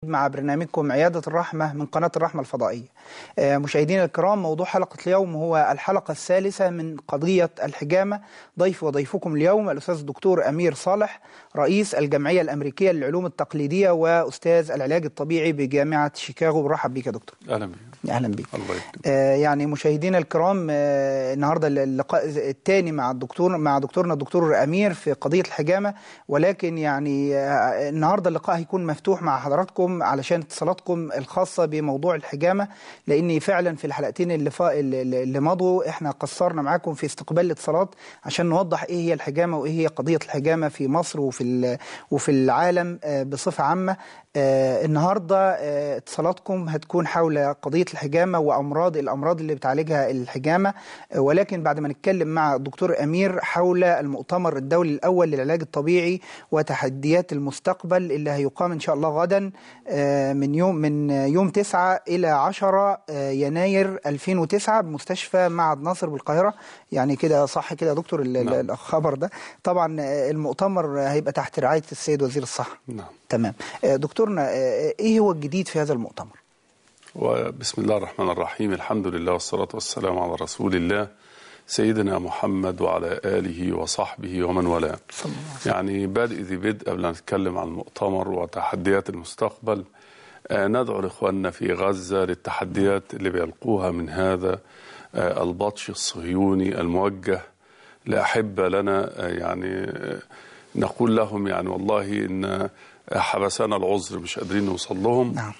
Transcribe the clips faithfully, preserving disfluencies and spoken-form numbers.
مع برنامجكم عيادة الرحمة من قناة الرحمة الفضائية. مشاهدينا الكرام، موضوع حلقة اليوم هو الحلقة الثالثة من قضية الحجامة. ضيف وضيفكم اليوم الأستاذ الدكتور أمير صالح، رئيس الجمعية الأمريكية للعلوم التقليدية وأستاذ العلاج الطبيعي بجامعة شيكاغو. برحب بك يا دكتور. أهلا بك. أهلا بك. الله يكرمك. آه يعني مشاهدينا الكرام، آه النهارده اللقاء الثاني مع الدكتور مع دكتورنا الدكتور أمير في قضية الحجامة، ولكن يعني آه النهارده اللقاء هيكون مفتوح مع حضراتكم علشان اتصالاتكم الخاصة بموضوع الحجامة، لأن فعلا في الحلقتين اللي فا... اللي مضوا احنا قصرنا معاكم في استقبال الاتصالات عشان نوضح ايه هي الحجامة وايه هي قضية الحجامة في مصر وفي ال... وفي العالم آه بصفة عامة. آه النهارده آه اتصالاتكم هتكون حول قضية الحجامة وأمراض الأمراض اللي بتعالجها الحجامة، آه ولكن بعد ما نتكلم مع الدكتور أمير حول المؤتمر الدولي الأول للعلاج الطبيعي وتحديات المستقبل اللي هيقام إن شاء الله غدا آه من يوم من يوم تسعة إلى عشرة آه يناير ألفين وتسعة بمستشفى معهد ناصر بالقاهرة. يعني كده صح كده يا دكتور نعم. الخبر ده طبعا المؤتمر هيبقى تحت رعاية السيد وزير الصحة. نعم. تمام. دكتورنا، ايه هو الجديد في هذا المؤتمر؟ وبسم الله الرحمن الرحيم، الحمد لله والصلاة والسلام على رسول الله سيدنا محمد وعلى آله وصحبه ومن والاه. يعني بادئ ذي بدء قبل أن نتكلم عن المؤتمر وتحديات المستقبل، ندعو لإخواننا في غزة للتحديات اللي بيلقوها من هذا البطش الصهيوني الموجه لأحبة لنا. يعني نقول لهم يعني والله إن حبسنا العذر، مش قادرين نوصل لهم. نعم.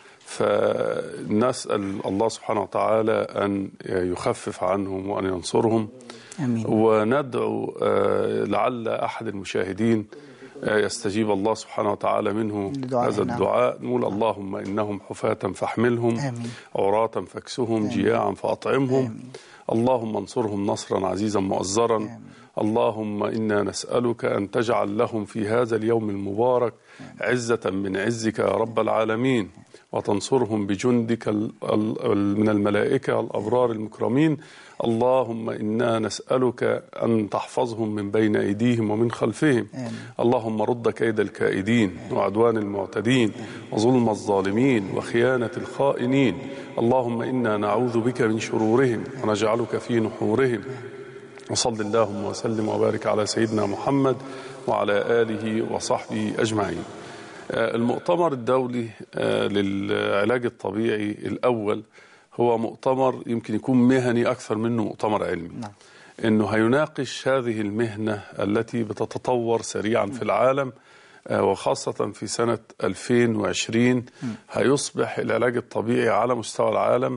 فنسأل الله سبحانه وتعالى أن يخفف عنهم وأن ينصرهم. آمين. وندعو لعل أحد المشاهدين يستجيب الله سبحانه وتعالى منه هذا الدعاء. نعم. نقول اللهم إنهم حفاة فاحملهم، آمين. عراة فاكسهم، جياعا فأطعمهم، آمين. اللهم انصرهم نصرا عزيزا مؤزرا، آمين. اللهم إنا نسألك أن تجعل لهم في هذا اليوم المبارك عزة من عزك يا رب العالمين، وتنصرهم بجندك من الملائكة الأبرار المكرمين. اللهم إنا نسألك أن تحفظهم من بين أيديهم ومن خلفهم. آمين. اللهم رد كيد الكائدين وعدوان المعتدين وظلم الظالمين وخيانة الخائنين. اللهم إنا نعوذ بك من شرورهم ونجعلك في نحورهم. وصل اللهم وسلم وبارك على سيدنا محمد وعلى آله وصحبه أجمعين. المؤتمر الدولي للعلاج الطبيعي الأول هو مؤتمر يمكن يكون مهني أكثر منه مؤتمر علمي. نعم. إنه هيناقش هذه المهنة التي بتتطور سريعا في العالم، وخاصة في سنة ألفين وعشرين هيصبح العلاج الطبيعي على مستوى العالم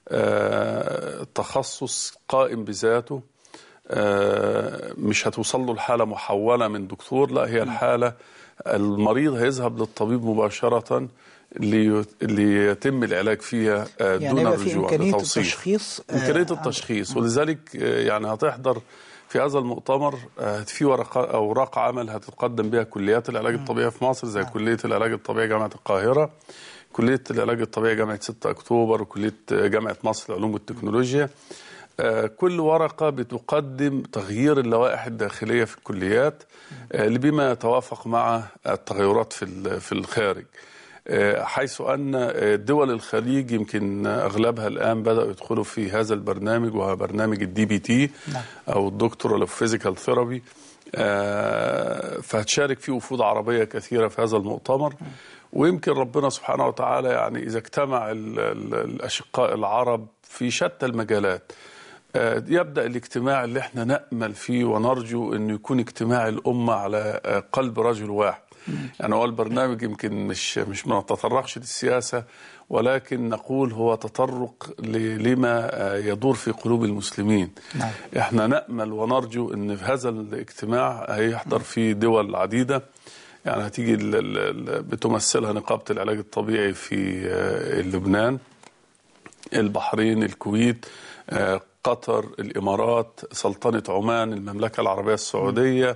تخصص قائم بذاته. مش هتوصل له الحالة محولة من دكتور، لا، هي الحالة المريض هيذهب للطبيب مباشرة ليتم العلاج فيها دون يعني الرجوع إمكانية لتوصيل التشخيص. إمكانية التشخيص. ولذلك يعني هتحضر في هذا المؤتمر في ورقة أوراق عمل هتقدم بها كليات العلاج الطبيعي في مصر، زي كلية العلاج الطبيعي جامعة القاهرة، كلية العلاج الطبيعي جامعة ستة أكتوبر، وكلية جامعة مصر للعلوم والتكنولوجيا. كل ورقة بتقدم تغيير اللوائح الداخلية في الكليات بما يتوافق مع التغيرات في في الخارج، حيث أن دول الخليج يمكن أغلبها الآن بدأوا يدخلوا في هذا البرنامج، وهو برنامج الدي بي تي أو الدكتورال اوف فيزيكال ثيرابي. فهتشارك فيه وفود عربية كثيرة في هذا المؤتمر. ويمكن ربنا سبحانه وتعالى يعني إذا اجتمع الأشقاء العرب في شتى المجالات، يبدأ الاجتماع اللي احنا نأمل فيه ونرجو أنه يكون اجتماع الأمة على قلب رجل واحد. يعني هو البرنامج يمكن مش مش ما تطرقش للسياسة، ولكن نقول هو تطرق لما يدور في قلوب المسلمين. نعم. احنا نأمل ونرجو أن في هذا الاجتماع هيحضر فيه دول عديدة، يعني هتيجي بتمثلها نقابة العلاج الطبيعي في لبنان، البحرين، الكويت، قطر، الإمارات، سلطنة عمان، المملكة العربية السعودية،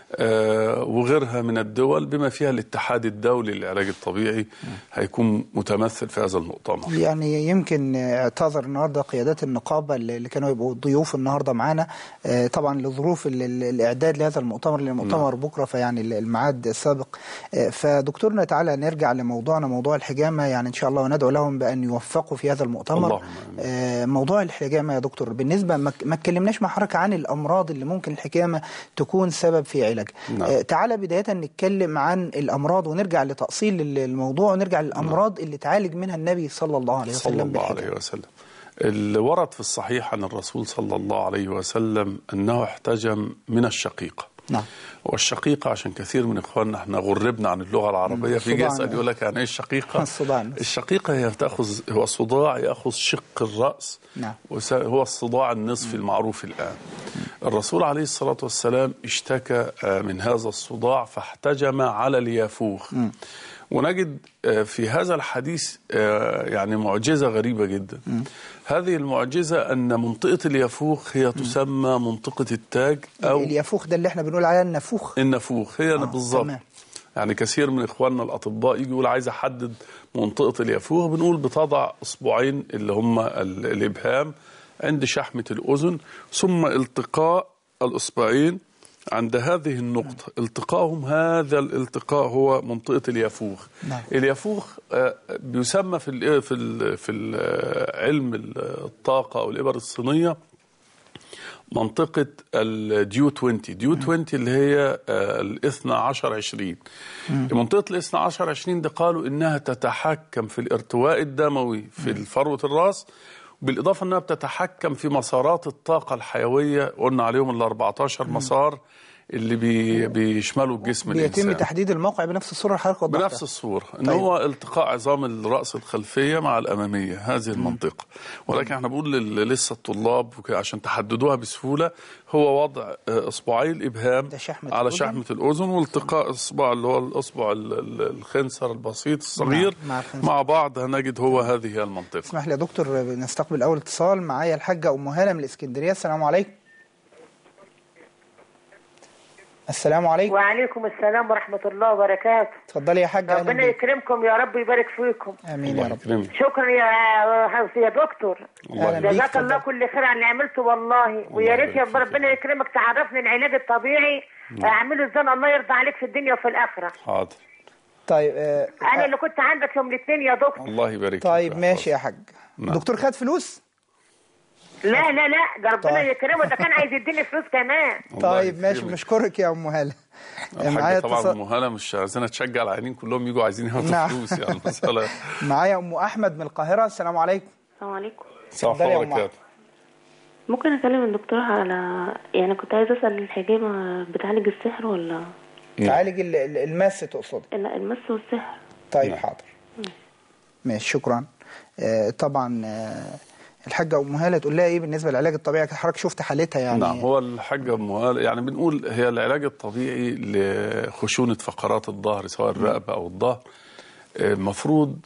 آه وغيرها من الدول بما فيها الاتحاد الدولي للعلاج الطبيعي هيكون متمثل في هذا المؤتمر. يعني يمكن اعتذر النهارده قيادات النقابه اللي كانوا يبقوا ضيوف النهارده معانا آه طبعا لظروف الاعداد لهذا المؤتمر، لان المؤتمر بكره فيعني الميعاد سابق. آه فدكتورنا تعالى نرجع لموضوعنا، موضوع الحجامه، يعني ان شاء الله وندعو لهم بان يوفقوا في هذا المؤتمر. آه موضوع الحجامه يا دكتور، بالنسبه ما اتكلمناش مع حضرتك عن الامراض اللي ممكن الحجامه تكون سبب في علاج. نعم. آه تعالى بدايه نتكلم عن الامراض ونرجع لتاصيل الموضوع ونرجع للامراض نعم. اللي تعالج منها النبي صلى الله عليه وسلم. صلى الله عليه وسلم. اللي ورد في الصحيح عن الرسول صلى الله عليه وسلم انه احتجم من الشقيقه. نعم. والشقيقة عشان كثير من إخواننا احنا غربنا عن اللغة العربية، في يسأل يقول لك يعني إيه الشقيقة؟ الصداع. الشقيقة هي تأخذ، هو صداع يأخذ شق الرأس. نعم. هو الصداع النصفي المعروف الآن. الرسول عليه الصلاة والسلام اشتكى من هذا الصداع فاحتجم على اليافوخ. م. ونجد في هذا الحديث يعني معجزة غريبة جدا. م. هذه المعجزة أن منطقة اليافوخ هي تسمى م. منطقة التاج، أو اليافوخ ده اللي احنا بنقول عليها النافوخ. النافوخ هي آه. بالضبط. يعني كثير من إخواننا الأطباء يجي يقول عايز أحدد منطقة اليافوخ، بنقول بتضع أصبعين اللي هم الإبهام عند شحمة الأذن، ثم التقاء الأصبعين عند هذه النقطة، التقائهم هذا الالتقاء هو منطقة اليافوخ. نعم. اليافوخ بيسمى في ال في ال في علم الطاقة أو الإبر الصينية منطقة الديو عشرين ديو عشرين اللي هي الاثنى عشر عشرين. منطقة الاثنى عشر عشرين ده قالوا إنها تتحكم في الارتواء الدموي في فروة الرأس، بالإضافة أنها بتتحكم في مسارات الطاقة الحيوية، قلنا عليهم ال أربعتاشر مسار اللي بي بيشملوا الجسم الإنسان. بيتم تحديد الموقع بنفس الصورة اللي حضرتك وضحتها. بنفس الصورة، إن طيب. هو التقاء عظام الرأس الخلفية مع الأمامية، هذه المنطقة. ولكن احنا بنقول لسه الطلاب عشان تحددوها بسهولة، هو وضع إصبعي الإبهام شحمة على شحمة الأذن، والتقاء إصبع اللي هو الإصبع الخنصر البسيط الصغير مع, مع بعض، هنجد هو هذه هي المنطقة. اسمح لي يا دكتور نستقبل أول اتصال. معايا الحاجة أم هالة من الإسكندرية. السلام عليكم. السلام عليكم. وعليكم السلام ورحمة الله وبركاته. اتفضلي يا حاجة. ربنا يكرمكم يا رب ويبارك فيكم. امين يا رب. شكرا يا يا دكتور، جزاك الله كل خير على اللي عملته والله. ويا ريت يا ربنا يكرمك تعرفني العلاج الطبيعي اعمله ازاي، الله يرضى عليك في الدنيا وفي الاخره. حاضر. طيب آه انا اللي كنت عندك يوم الاثنين يا دكتور. الله يبارك. طيب ماشي يا حاج. دكتور خد فلوس؟ لا لا لا، ده ربنا طيب. يكرمه، ده كان عايز يديني فلوس كمان. طيب ماشي، بنشكرك يا ام هاله. معايا طبعا ام هاله مش عايزينها تشجع العينين كلهم يجوا عايزين ياخدوا نعم. فلوس يعني مساله. معايا ام احمد من القاهره. السلام عليكم. السلام عليكم. السلام عليكم. ممكن اكلم الدكتور على، يعني كنت عايزه اسال الحجامه بتعالج السحر ولا تعالج المس تقصد؟ لا المس والسحر. طيب نعم. حاضر ماشي شكرا. آه طبعا آه الحاجة أم هالة تقول لها إيه بالنسبة للعلاج الطبيعي؟ حضرتك شفت حالتها يعني. نعم، هو الحاجة أم هالة يعني بنقول هي العلاج الطبيعي لخشونة فقرات الظهر سواء الرقبة أو الظهر. المفروض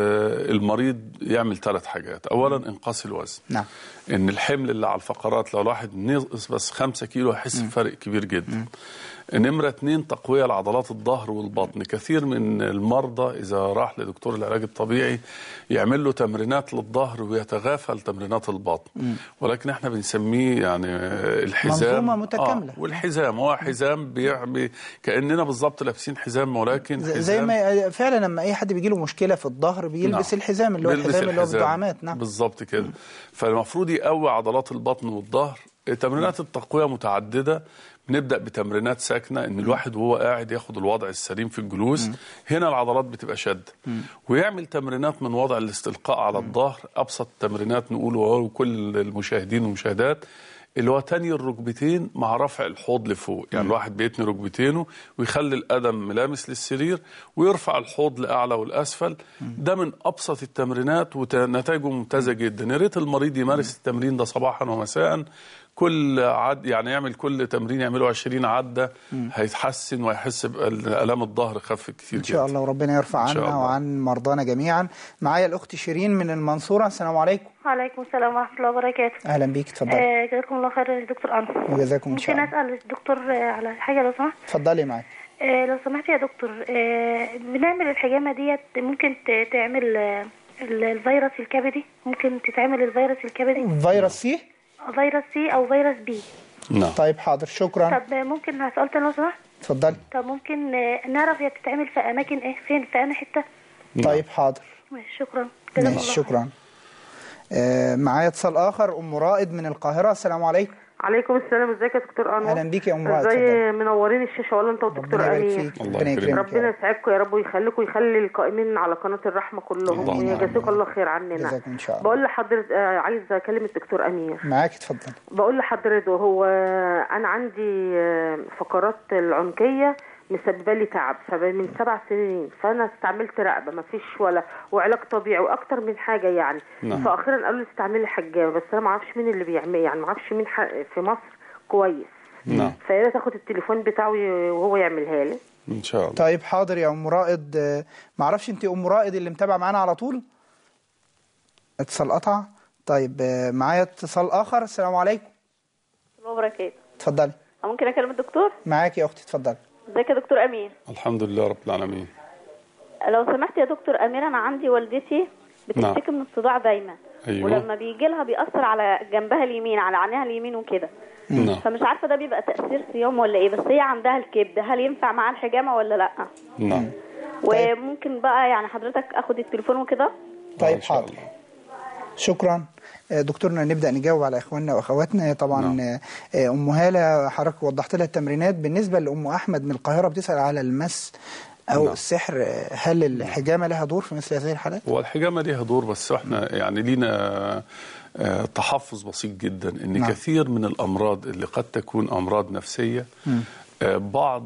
المريض يعمل ثلاث حاجات. أولا إنقاص الوزن. نعم. إن الحمل اللي على الفقرات لو الواحد نقص بس خمسة كيلو هيحس بفرق كبير جدا. م. نمرة اتنين تقوية لعضلات الظهر والبطن. كثير من المرضى إذا راح لدكتور العلاج الطبيعي يعمل له تمرينات للظهر ويتغافل تمرينات البطن. م. ولكن احنا بنسميه يعني الحزام منظومة متكاملة. آه والحزام هو حزام بيعمل كأننا بالظبط لابسين حزام، ولكن حزام زي ما فعلا لما أي حد بيجي له مشكلة في الظهر بيلبس نعم. الحزام اللي هو الحزام اللي هو بالدعامات. نعم بالظبط كده. م. فالمفروض يقوي عضلات البطن والظهر. تمرينات التقوية متعددة. بنبدأ بتمرينات ساكنة، ان الواحد وهو قاعد ياخد الوضع السليم في الجلوس. م. هنا العضلات بتبقى شد. م. ويعمل تمرينات من وضع الاستلقاء على الظهر. ابسط تمرينات نقوله وهو كل المشاهدين والمشاهدات اللي هو تاني الركبتين مع رفع الحوض لفوق. يعني م. الواحد بيتني ركبتينه ويخلي القدم ملامس للسرير ويرفع الحوض لأعلى والأسفل. م. ده من أبسط التمرينات ونتائجه ممتازة جدا. يا ريت المريض يمارس التمرين ده صباحا ومساء كل عد يعني يعمل كل تمرين يعمله عشرين عدة هيتحسن ويحس بألام الظهر خف كتير إن شاء الله، وربنا يرفع عنا وعن مرضانا جميعا. معايا الأخت شيرين من المنصورة. السلام عليكم. وعليكم السلام ورحمة الله وبركاته. أهلا بيك، اتفضلي. آه جزاكم الله خير يا دكتور أنس. وجزاكم إن شاء الله. ممكن أسأل الدكتور على حاجة لو سمحت؟ اتفضلي معاك. آه لو سمحت يا دكتور، آه بنعمل الحجامة ديت ممكن تعمل آه الفيروس الكبدي؟ ممكن تتعمل الفيروس الكبدي؟ فيروس سي؟ فيروس سي أو فيروس بي. نعم. طيب حاضر، شكرا. طب ممكن هسأل تاني لو سمحت؟ اتفضلي. طب ممكن نعرف هي بتتعمل في أماكن إيه؟ فين؟ في أنا حتة؟ طيب حاضر. شكرا. ماشي، شكرا. آه معايا اتصال آخر. أم رائد من القاهرة. السلام عليكم. عليكم السلام. ازيك يا دكتور انور؟ اهلا بيك يا ام رائد. ازاي منورين الشاشه والله انت والدكتور امير. ربنا يكرمك. ربنا يسعدكم يا رب ويخليكم ويخلي القائمين على قناه الرحمه كلهم ويجازيك الله خير عننا. جزاك ان شاء الله. بقول لحضرتك آه عايز اكلم الدكتور امير. معاك، اتفضل. بقول لحضرتك هو انا عندي فقرات العنقيه مسببه لي تعب من سبع سنين، فانا استعملت رقبه ما فيش ولا وعلاج طبيعي واكتر من حاجه يعني. نعم. فاخيرا قالوا لي استعملي حجامه، بس انا ما اعرفش مين اللي بيعمل، يعني ما اعرفش مين في مصر كويس. نعم. فيا ريت اخد التليفون بتاعه وهو يعملها لي ان شاء الله. طيب حاضر يا ام رائد. ما اعرفش انت ام رائد اللي متابعه معانا على طول؟ اتصال قطع. طيب معايا اتصال اخر. السلام عليكم. الله وبركاته. اتفضلي. ممكن اكلم الدكتور؟ معاك يا اختي، اتفضلي. ازيك يا دكتور امين؟ الحمد لله رب العالمين. لو سمحت يا دكتور امير، انا عندي والدتي بتشتكي من الصداع دايما. أيوة. ولما بيجي لها بيأثر على جنبها اليمين، على عينيها اليمين وكده. نعم. فمش عارفه ده بيبقى تأثير صيام ولا ايه، بس هي عندها الكبد، هل ينفع معاها الحجامه ولا لا؟ نعم. وممكن بقى يعني حضرتك اخد التليفون وكده؟ طيب حاضر. شكرا. دكتورنا نبدأ نجاوب على إخواننا وأخواتنا. طبعا نعم. أم هالة حضرتك وضحت لها التمرينات. بالنسبة لأم أحمد من القاهرة بتسأل على المس أو نعم. السحر، هل الحجامة لها دور في مثل هذه الحالات؟ هو الحجامة لها دور، بس احنا يعني لينا تحفظ بسيط جدا ان نعم. كثير من الأمراض اللي قد تكون أمراض نفسية م. بعض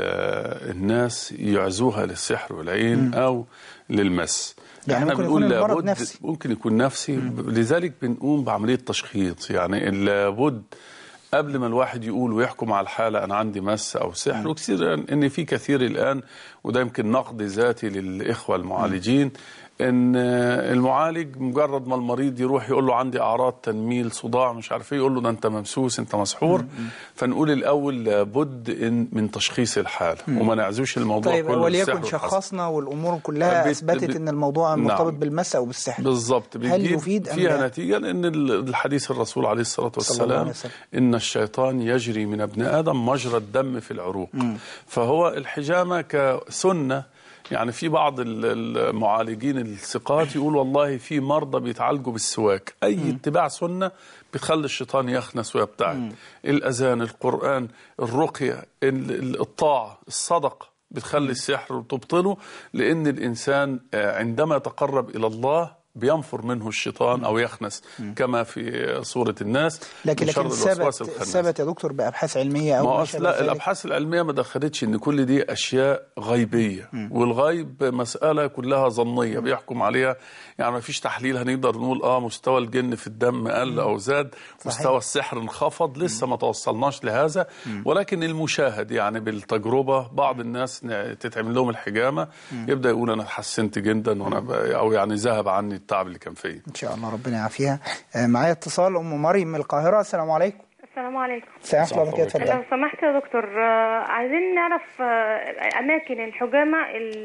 الناس يعزوها للسحر والعين م. أو للمس. يعني احنا ممكن بنقول يكون المرض لابد نفسي. ممكن يكون نفسي. مم. لذلك بنقوم بعملية تشخيص، يعني لابد قبل ما الواحد يقول ويحكم على الحالة أنا عندي مس أو سحر. وكثير إن في كثير الآن، وده يمكن نقد ذاتي للإخوة المعالجين، ان المعالج مجرد ما المريض يروح يقول له عندي اعراض تنميل صداع مش عارف ايه، يقول له ده انت ممسوس انت مسحور. م -م. فنقول الاول لابد إن من تشخيص الحاله وما نعزوش الموضوع طيب كله. وليكن شخصنا والامور كلها اثبتت ان الموضوع مرتبط نعم. بالمس او بالسحر بالظبط، هل يفيد فيها لا؟ نتيجه لان الحديث الرسول عليه الصلاه والسلام ان الشيطان يجري من ابن ادم مجرى الدم في العروق. م. فهو الحجامه كسنه. يعني في بعض المعالجين الثقات يقول والله في مرضى بيتعالجوا بالسواك. أي م. اتباع سنة بتخلي الشيطان يخنس ويبتعد. م. الأذان، القرآن، الرقية، الطاعة، الصدقة بتخلي السحر وتبطله، لأن الإنسان عندما يتقرب إلى الله بينفر منه الشيطان أو يخنس كما في صورة الناس. لكن لكن ثبت ثبت يا دكتور بأبحاث علمية أو ما لا الأبحاث العلمية ما دخلتش إن كل دي أشياء غيبية. م. والغيب مسألة كلها ظنية بيحكم عليها، يعني ما فيش تحليل هنقدر نقول آه مستوى الجن في الدم قل أو زاد، صحيح. مستوى السحر انخفض، لسه ما توصلناش لهذا. م. ولكن المشاهد يعني بالتجربة بعض الناس تتعمل لهم الحجامة م. يبدأ يقول أنا اتحسنت جدا وأنا أو يعني ذهب عني التعب اللي كان فيه. ان شاء الله ربنا يعافيها. معايا اتصال ام مريم من القاهره. السلام عليكم. السلام عليكم. السلام عليكم. لو سمحت يا دكتور، عايزين نعرف اماكن الحجامه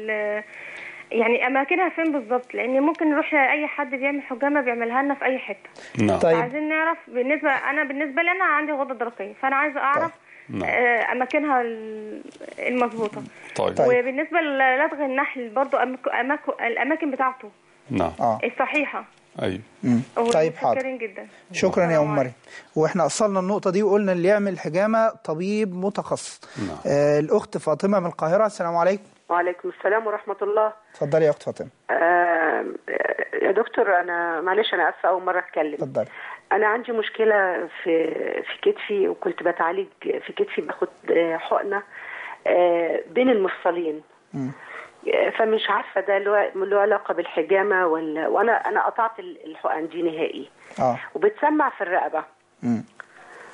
يعني اماكنها فين بالظبط، لان ممكن نروح اي حد بيعمل حجامه بيعملها لنا في اي حته. نعم. طيب. عايزين نعرف بالنسبه انا بالنسبه لي انا عندي غده درقيه، فانا عايزه اعرف طيب. اماكنها المظبوطه. طيب. وبالنسبه للدغ النحل برضو أماكن الاماكن بتاعته نعم الصحيحه. ايوه. طيب حاضر. جدا. شكرا يا ام مريم. واحنا اصلنا النقطه دي وقلنا اللي يعمل حجامه طبيب متخصص. نعم. آه الاخت فاطمه من القاهره. السلام عليكم. وعليكم السلام ورحمه الله. اتفضلي يا اخت فاطمه. آه يا دكتور انا معلش انا اسفه اول مره اتكلم. اتفضلي. انا عندي مشكله في في كتفي، وكنت بتعالج في كتفي باخد حقنه آه بين المفصلين. م. فمش عارفه ده له علاقه بالحجامه ولا، وانا انا قطعت الحقن دي نهائي. اه وبتسمع في الرقبه. امم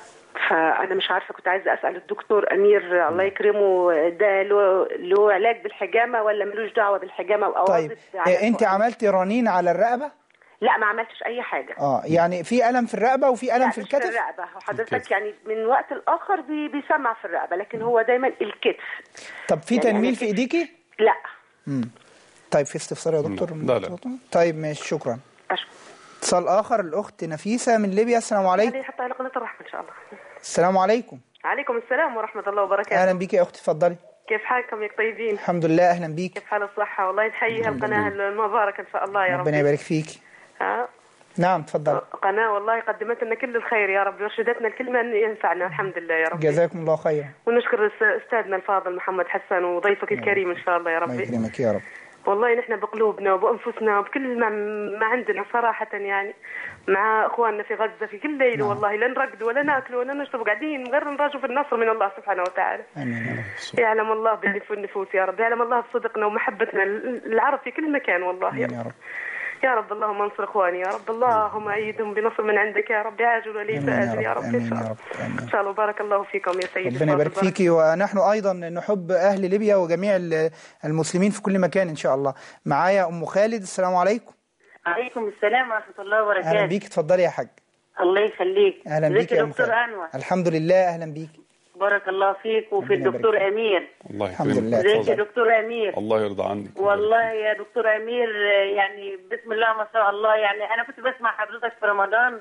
فانا مش عارفه، كنت عايزه اسال الدكتور امير الله يكرمه، ده له له علاج بالحجامه ولا ملوش دعوه بالحجامه واواظب؟ طيب انت عملتي رنين على الرقبه؟ لا ما عملتش اي حاجه. اه يعني في الم في الرقبه وفي الم في الكتف؟ في الرقبه حضرتك، يعني من وقت لاخر بي بيسمع في الرقبه، لكن هو دايما الكتف. طب في يعني تنميل في ايديكي؟ لا. امم طيب في استفسار يا دكتور؟ لا لا. طيب ماشي، شكرا. اشكرك. اتصال اخر، الاخت نفيسه من ليبيا. السلام عليكم. حتى على قناه الرحمه ان شاء الله. السلام عليكم. عليكم السلام ورحمه الله وبركاته. اهلا بيكي يا اختي، اتفضلي. كيف حالكم يا طيبين؟ الحمد لله. اهلا بيك. كيف حال الصحه؟ والله نحيي هالقناه المباركه ان شاء الله يا رب. ربنا يبارك فيكي. ها نعم تفضل. قناة والله قدمت لنا كل الخير يا رب، وارشدتنا الكلمة ينفعنا الحمد لله يا رب. جزاكم الله خيرا. ونشكر استاذنا الفاضل محمد حسن وضيفك الكريم ان شاء الله يا رب. الله يكرمك يا رب. والله نحن بقلوبنا وبانفسنا وبكل ما, ما عندنا صراحة، يعني مع اخواننا في غزة في كل ليلة. نعم. والله لا نرقد ولا ناكل ولا نشرب، قاعدين غير نراجع في النصر من الله سبحانه وتعالى. امين. يعلم الله باللي في النفوس يا رب، يعلم الله بصدقنا ومحبتنا العرب في كل مكان والله يا رب. يا رب. يا رب اللهم انصر اخواني يا رب، اللهم ايدهم بنصر من عندك يا رب، عاجل ولي فاجل يا رب. امين يا رب. ان شاء الله. بارك الله فيكم يا سيدي. ربنا يبارك فيكي، ونحن ايضا نحب اهل ليبيا وجميع المسلمين في كل مكان ان شاء الله. معايا ام خالد. السلام عليكم. عليكم السلام ورحمه الله وبركاته. اهلا بيك، اتفضلي يا حاج. الله يخليك. اهلا بيك يا دكتور انور. الحمد لله. اهلا بيك. بارك الله فيك وفي الدكتور امير. الله الحمد لله. ازيك يا دكتور امير؟ الله يرضى عنك. والله يا دكتور امير يعني بسم الله ما شاء الله، يعني انا كنت بسمع حضرتك في رمضان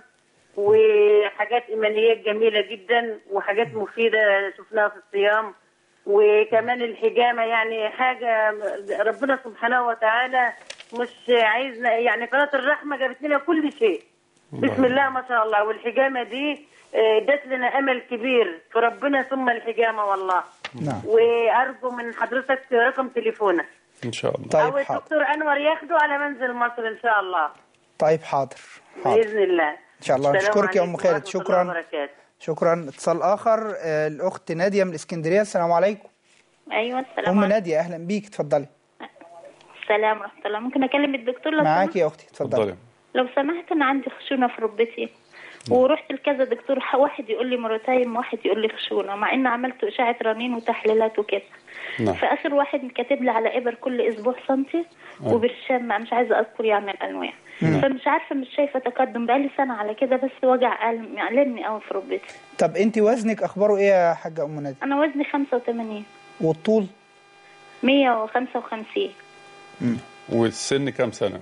وحاجات ايمانيات جميله جدا وحاجات مفيده شفناها في الصيام، وكمان الحجامه يعني حاجه ربنا سبحانه وتعالى مش عايزنا، يعني قناه الرحمه جابت لنا كل شيء بسم الله ما شاء الله. والحجامه دي ادت لنا امل كبير في ربنا ثم الحجامه والله. نعم. وارجو من حضرتك رقم تليفونك ان شاء الله. طيب او الدكتور انور ياخده على منزل مصر ان شاء الله. طيب حاضر حاضر باذن الله ان شاء الله. نشكرك يا ام خالد. شكرا شكرا. اتصال اخر، الاخت ناديه من الاسكندريه. السلام عليكم. ايوه السلام ام ناديه اهلا بيك، اتفضلي. السلام ورحمه الله. ممكن اكلم الدكتور لو معاكي يا اختي؟ اتفضلي. لو سمحت انا عندي خشونه في ركبتي ورحت لكذا دكتور، واحد يقول لي مرتين واحد يقول لي خشونه، مع ان عملت اشعه رنين وتحليلات وكده. نعم. فاخر واحد كاتب لي على ابر كل اسبوع سنتي وبرشام، مش عايزه اذكر يعني الانواع. مم. فمش عارفه، مش شايفه تقدم، بقالي سنه على كده، بس وجع يعلمني قوي في ركبتي. طب انت وزنك اخباره ايه يا حاجه ام ناديه؟ انا وزني خمسة وثمانين. والطول؟ مية وخمسة وخمسين. امم والسن كام سنه؟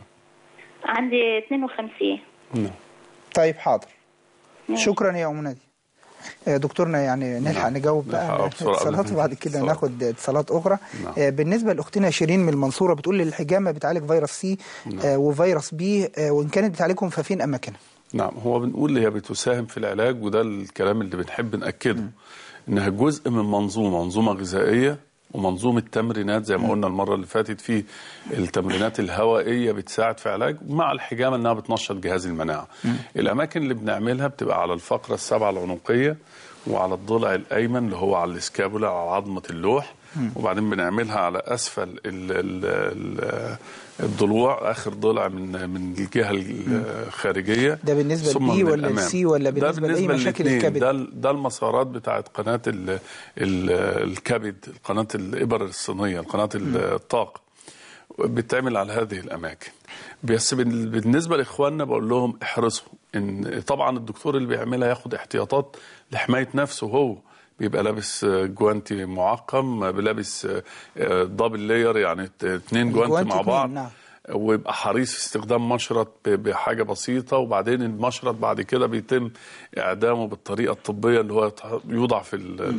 عندي اثنين وخمسين. نعم. طيب حاضر. مم. شكرا يا ام ناديه. دكتورنا يعني نلحق نجاوب بقى اتصالات وبعد كده ناخد اتصالات اخرى. نعم. بالنسبه لاختنا شيرين من المنصوره بتقول لي الحجامه بتعالج فيروس سي. نعم. وفيروس بي، وان كانت بتعالجهم ففين اماكنها؟ نعم، هو بنقول هي بتساهم في العلاج، وده الكلام اللي بنحب ناكده. م. انها جزء من منظومه منظومه غذائيه ومنظومه تمرينات زي ما قلنا المره اللي فاتت، في التمرينات الهوائيه بتساعد في علاج، مع الحجامه انها بتنشط جهاز المناعه. م. الاماكن اللي بنعملها بتبقى على الفقره السبعه العنقيه وعلى الضلع الايمن اللي هو على الاسكابولا على عظمه اللوح. م. وبعدين بنعملها على اسفل ال ال ال الضلوع، اخر ضلع من من الجهه الخارجيه. ده بالنسبه للبي ولا السي ولا بالنسبه لاي مشاكل الكبد؟ ده ده المسارات بتاعت قناه ال ال الكبد، قناه الابر الصينيه، قناه الطاقه، بتعمل على هذه الاماكن. بس بالنسبه لاخواننا بقول لهم احرصوا، ان طبعا الدكتور اللي بيعملها ياخد احتياطات لحمايه نفسه، هو بيبقى لابس جوانتي معقم، بلابس دبل لاير يعني اثنين جوانتي مع بعض. نعم. ويبقى حريص في استخدام مشرط بحاجه بسيطه، وبعدين المشرط بعد كده بيتم اعدامه بالطريقه الطبيه اللي هو يوضع في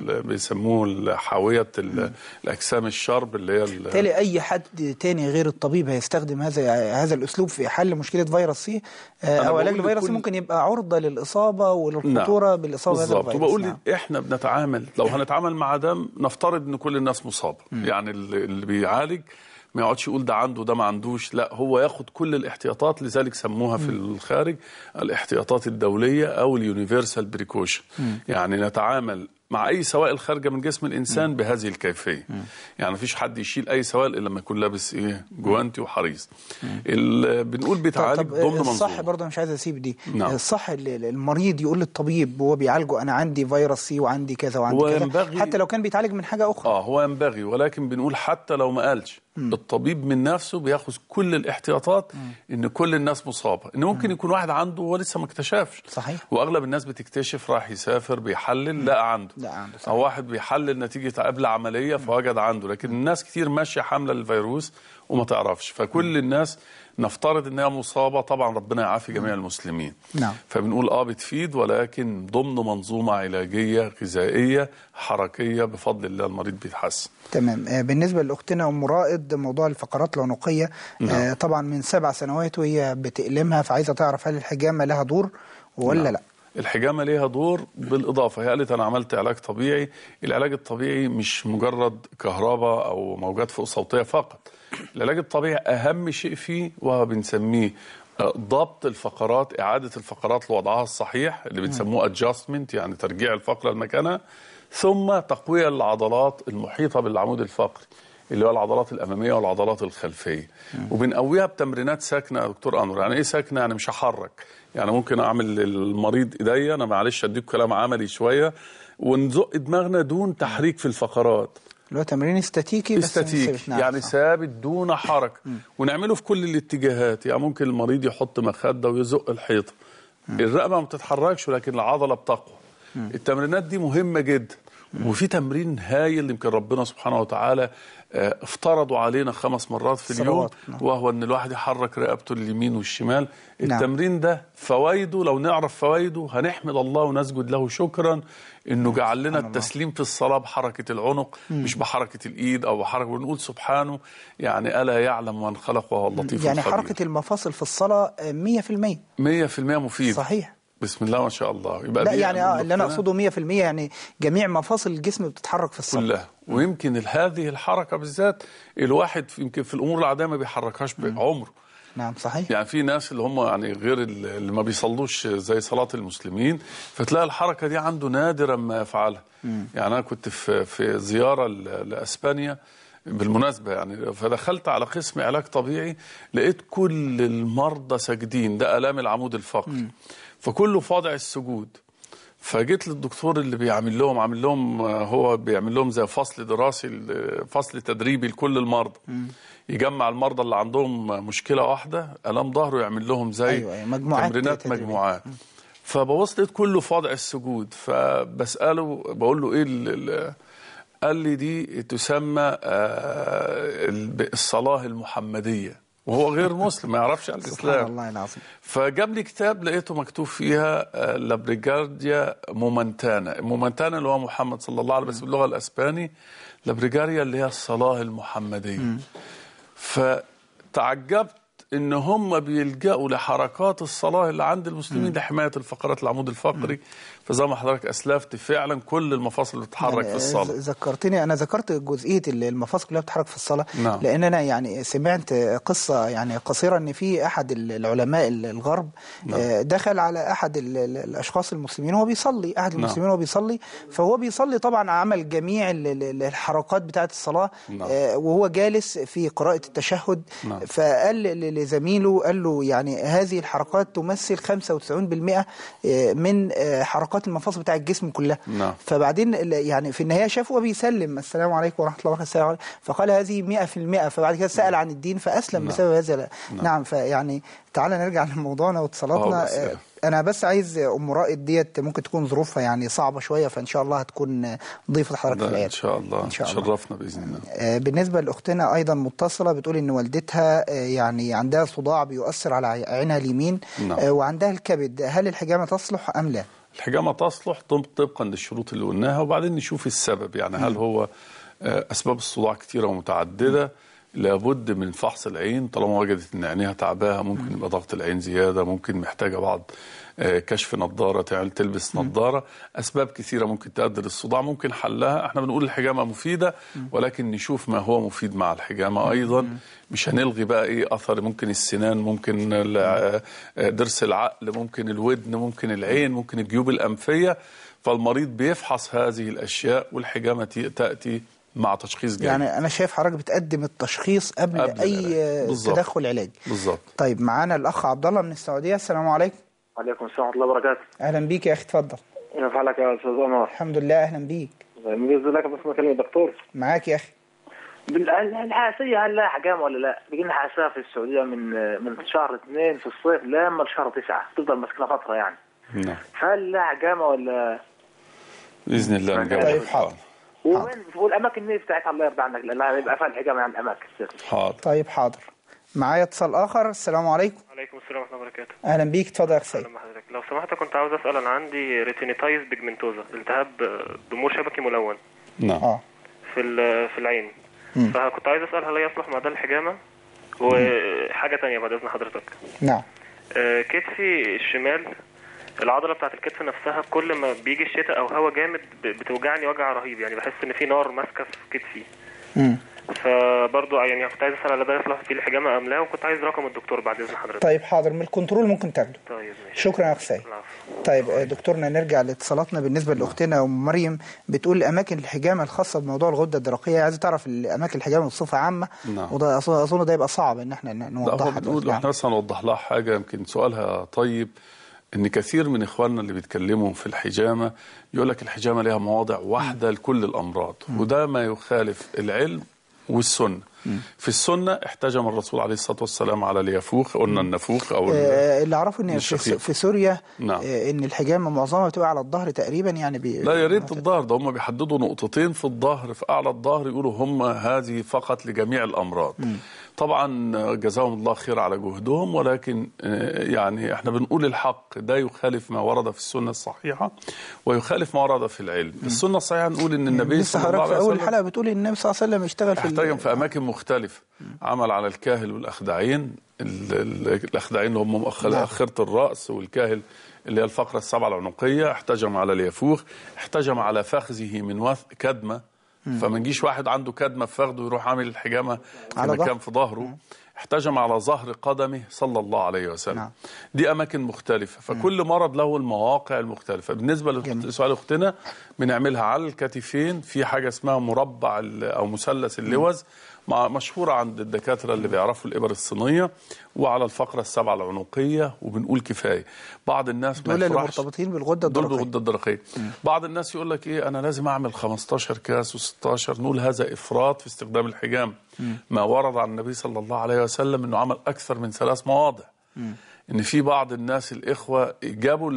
بيسموه حاويه الاجسام الشرب اللي هي. بالتالي اي حد تاني غير الطبيب هيستخدم هذا هذا الاسلوب في حل مشكله فيروس سي او علاج الفيروس سي ممكن يبقى عرضه للاصابه وللخطوره. نعم. بالاصابه بهذا الفيروس. وبقول نعم. احنا بنتعامل، لو هنتعامل مع ده نفترض ان كل الناس مصابه. م. يعني اللي بيعالج ما يقعدش يقول ده عنده ده ما عندوش، لا هو ياخد كل الاحتياطات، لذلك سموها في الخارج الاحتياطات الدولية أو اليونيفرسال بريكوشن. يعني نتعامل مع أي سوائل خارجة من جسم الإنسان م. بهذه الكيفية. م. يعني مفيش حد يشيل أي سوائل إلا لما يكون لابس إيه جوانتي وحريص. بنقول بيتعالج ضمن منظومة. الصح برضه مش عايز أسيب دي. نعم. الصح المريض يقول للطبيب وهو بيعالجه أنا عندي فيروس سي وعندي كذا وعندي كذا، حتى لو كان بيتعالج من حاجة أخرى. آه هو ينبغي، ولكن بنقول حتى لو ما قالش م. الطبيب من نفسه بياخذ كل الاحتياطات م. إن كل الناس مصابة، إن ممكن م. يكون واحد عنده هو لسه ما اكتشفش. صحيح. وأغلب الناس بتكتشف، راح يسافر بيحلل لقى عنده. لا عنده. أو واحد بيحلل نتيجة قبل عملية فوجد عنده، لكن الناس كتير ماشية حاملة للفيروس وما تعرفش. فكل الناس نفترض انها مصابة، طبعا ربنا يعافي جميع المسلمين. نعم. فبنقول اه بتفيد، ولكن ضمن منظومة علاجية غذائية حركية بفضل الله المريض بيتحسن. تمام. بالنسبة لأختنا أم رائد، موضوع الفقرات العنقية نعم. طبعا من سبع سنوات وهي بتألمها، فعايزة تعرف هل الحجامة لها دور ولا نعم. لا؟ الحجامة ليها دور بالإضافة. هي قالت أنا عملت علاج طبيعي. العلاج الطبيعي مش مجرد كهرباء أو موجات فوق صوتية فقط. العلاج الطبيعي أهم شيء فيه وهو بنسميه ضبط الفقرات، إعادة الفقرات لوضعها الصحيح اللي بنسموه adjustment، يعني ترجيع الفقرة لمكانها، ثم تقوية العضلات المحيطة بالعمود الفقري اللي هو العضلات الأمامية والعضلات الخلفية. وبنقويها بتمرينات ساكنة يا دكتور أنور. يعني إيه ساكنة؟ يعني مش هحرك. يعني ممكن أعمل للمريض إيديا، أنا معلش أديك كلام عملي شوية، ونزق دماغنا دون تحريك في الفقرات. اللي هو تمرين استاتيكي، استاتيكي يعني ثابت دون حركة. م. ونعمله في كل الاتجاهات. يعني ممكن المريض يحط مخدة ويزق الحيطة، الرقبة ما بتتحركش ولكن العضلة بتقوى. م. التمرينات دي مهمة جدا. م. وفي تمرين هايل يمكن ربنا سبحانه وتعالى افترضوا علينا خمس مرات في اليوم، وهو ان الواحد يحرك رقبته اليمين والشمال. التمرين ده فوائده لو نعرف فوائده هنحمد الله ونسجد له شكرا انه جعل لنا التسليم في الصلاة بحركة العنق م. مش بحركة الايد او بحركة، ونقول سبحانه يعني ألا يعلم من خلق وهو اللطيف يعني الخبير. حركة المفاصل في الصلاة مية في المية مية في المية مفيد. صحيح. بسم الله ما شاء الله. يبقى لا يعني آه اللي انا اقصده مية في المية يعني جميع مفاصل الجسم بتتحرك في الصلاة كلها. ويمكن هذه الحركة بالذات الواحد يمكن في الامور العادية ما بيحركهاش بعمره. نعم صحيح. يعني في ناس اللي هم يعني غير اللي ما بيصلوش زي صلاة المسلمين، فتلاقي الحركة دي عنده نادرا ما يفعلها. مم. يعني أنا كنت في في زيارة لأسبانيا بالمناسبة، يعني فدخلت على قسم علاج طبيعي لقيت كل المرضى ساجدين، ده آلام العمود الفقري. مم. فكله في وضع السجود. فجيت للدكتور اللي بيعمل لهم عامل لهم هو بيعمل لهم زي فصل دراسي، فصل تدريبي لكل المرضى. مم. يجمع المرضى اللي عندهم مشكلة واحدة ألم ظهره، يعمل لهم زي أيوة أيوة مجموعات تمرينات مجموعات. فببص لقيت كله في وضع السجود، فبسأله بقول له إيه اللي قال لي دي تسمى الصلاة المحمدية، وهو غير مسلم ما يعرفش عن الإسلام. سبحان الله العظيم. فجاب لي كتاب لقيته مكتوب فيها لابريجارديا مومنتانا. مومنتانا اللي هو محمد صلى الله عليه وسلم باللغة الأسباني، لابريجاريا اللي هي الصلاة المحمدية. م. فتعجبت ان هم بيلجأوا لحركات الصلاة اللي عند المسلمين م. لحماية الفقرات العمود الفقري. م. فزي ما حضرتك اسلفت فعلا كل المفاصل بتتحرك يعني في الصلاة. ذكرتني انا ذكرت جزئية المفاصل كلها بتتحرك في الصلاة. نعم. لان انا يعني سمعت قصة يعني قصيرة ان في احد العلماء الغرب نعم. دخل على احد الاشخاص المسلمين وهو بيصلي، احد المسلمين نعم. وهو بيصلي، فهو بيصلي طبعا عمل جميع الحركات بتاعة الصلاة نعم. وهو جالس في قراءة التشهد. نعم. فقال لزميله قال له يعني هذه الحركات تمثل خمسة وتسعين بالمئة من حركات المفاصل بتاع الجسم كلها. نعم. فبعدين يعني في النهاية شافه وبيسلم السلام عليكم ورحمة الله وبركاته، فقال هذه مئة في المئة. فبعد كده سأل عن الدين فأسلم نعم. بسبب هذا. نعم, نعم. فيعني تعالى نرجع لموضوعنا واتصالاتنا. أنا بس عايز أم رائد ديت ممكن تكون ظروفها يعني صعبة شوية، فإن شاء الله هتكون ضيفة حضرتك في العيادة إن شاء الله. إن شاء الله شرفنا بإذن الله. بالنسبة لأختنا أيضا متصلة بتقول إن والدتها يعني عندها صداع بيؤثر على عينها اليمين. نعم. وعندها الكبد، هل الحجامة تصلح أم لا؟ الحجامة تصلح طبقا للشروط اللي قلناها، وبعدين نشوف السبب. يعني هل هو أسباب الصداع كتيرة ومتعددة؟ لابد من فحص العين طالما وجدت ان عينيها تعباها، ممكن يبقى ضغط العين زياده، ممكن محتاجه بعض كشف نظاره، تعمل تلبس نظاره. اسباب كثيره ممكن تؤدي للصداع، ممكن حلها احنا بنقول الحجامه مفيده، ولكن نشوف ما هو مفيد مع الحجامه ايضا. مش هنلغي بقى ايه اثر، ممكن السنان، ممكن ضرس العقل، ممكن الودن، ممكن العين، ممكن الجيوب الانفيه. فالمريض بيفحص هذه الاشياء والحجامه تاتي مع تشخيص جيد. يعني انا شايف حضرتك بتقدم التشخيص قبل, قبل اي بالزبط. تدخل علاجي. بالظبط. طيب معانا الاخ عبد الله من السعوديه. السلام عليكم. وعليكم السلام ورحمه الله وبركاته. اهلا بيك يا اخي، اتفضل. كيف حالك يا استاذ عمر؟ الحمد لله. اهلا بيك. باذن الله بس مكلم الدكتور. معاك يا اخي. الحساسيه هل لها حجامه ولا لا؟ بيجينا حساسيه في السعوديه من من شهر اثنين في الصيف لما لشهر تسعه، تفضل ماسكنا فتره يعني. نعم. فهل لها حجامه ولا؟ باذن الله نجاوب. طيب حاضر. وين والاماكن اللي بتاعتها الله يرضى عنك لانها يبقى فيها الحجامه عن الاماكن. حاضر. طيب حاضر. معايا اتصال اخر. السلام عليكم. وعليكم السلام ورحمه الله وبركاته. اهلا بيك، اتفضل يا سيد. اهلا بحضرتك. لو سمحت كنت عاوز اسال، انا عندي ريتينيتايز بيجمنتوزا، التهاب ضمور شبكي ملون. نعم. اه في في العين. مم. فكنت عايز اسال هل يصلح مع ده الحجامه؟ وحاجه ثانيه بعد اذن حضرتك. نعم. آه كتفي الشمال، العضله بتاعت الكتف نفسها كل ما بيجي الشتاء او هوا جامد بتوجعني وجع رهيب، يعني بحس ان في نار ماسكه في كتفي. امم فبرضه يعني كنت عايز اسال على ده يصلح فيه الحجامه ام لا، وكنت عايز رقم الدكتور بعد اذن حضرتك. طيب حاضر، من الكنترول ممكن تاخده. طيب ماشي. شكرا يا اخ سيد. طيب دكتورنا نرجع لاتصالاتنا. بالنسبه لاختنا ام مريم بتقول اماكن الحجامه الخاصه بموضوع الغده الدرقيه، عايزه تعرف اماكن الحجامه بصفه عامه. نعم. وده اظن ده يبقى صعب ان احنا نوضحها. بنقول احنا بس هنوضح لها حاجه يمكن سؤالها طيب، ان كثير من اخواننا اللي بيتكلموا في الحجامه يقول لك الحجامه لها مواضع واحده لكل الامراض، وده ما يخالف العلم والسنه. في السنه احتجم الرسول عليه الصلاه والسلام على اليافوخ، قلنا النافوخ او آه اللي اعرفه ان في, في سوريا. نعم. آه ان الحجامه معظمها بتبقى على الظهر تقريبا، يعني بي لا يا ريت الظهر، ده هم بيحددوا نقطتين في الظهر في اعلى الظهر يقولوا هم هذه فقط لجميع الامراض. م. طبعا جزاهم الله خير على جهدهم، ولكن يعني احنا بنقول الحق، ده يخالف ما ورد في السنه الصحيحه ويخالف ما ورد في العلم. م. السنه الصحيحه نقول ان النبي صلى الله عليه وسلم في اول الحلقه بتقول ان النبي صلى الله عليه وسلم اشتغل في احتجم في اماكن مختلفه. عمل على الكاهل والاخدعين، الاخدعين اللي هم مؤخره الراس، والكاهل اللي هي الفقره السبعه العنقيه. احتجم على اليافوخ، احتجم على فخذه من وث كدمه، فما نجيش واحد عنده كدمه في فخذه يروح عامل الحجامه في مكان في ظهره. احتجم على ظهر قدمه صلى الله عليه وسلم. نعم. دي اماكن مختلفه، فكل مرض له المواقع المختلفه. بالنسبه لسؤال اختنا بنعملها على الكتفين، في حاجه اسمها مربع او مثلث اللوز، مشهوره عند الدكاتره اللي بيعرفوا الابر الصينيه، وعلى الفقره السبعه العنقيه، وبنقول كفايه. بعض الناس دول اللي مرتبطين بالغده الدرقيه، دول بالغده الدرقيه. بعض الناس يقول لك ايه، انا لازم اعمل خمستاشر كاس وستاشر. نقول هذا افراط في استخدام الحجام. ما ورد عن النبي صلى الله عليه وسلم انه عمل اكثر من ثلاث مواضع. م. ان في بعض الناس الاخوه جابوا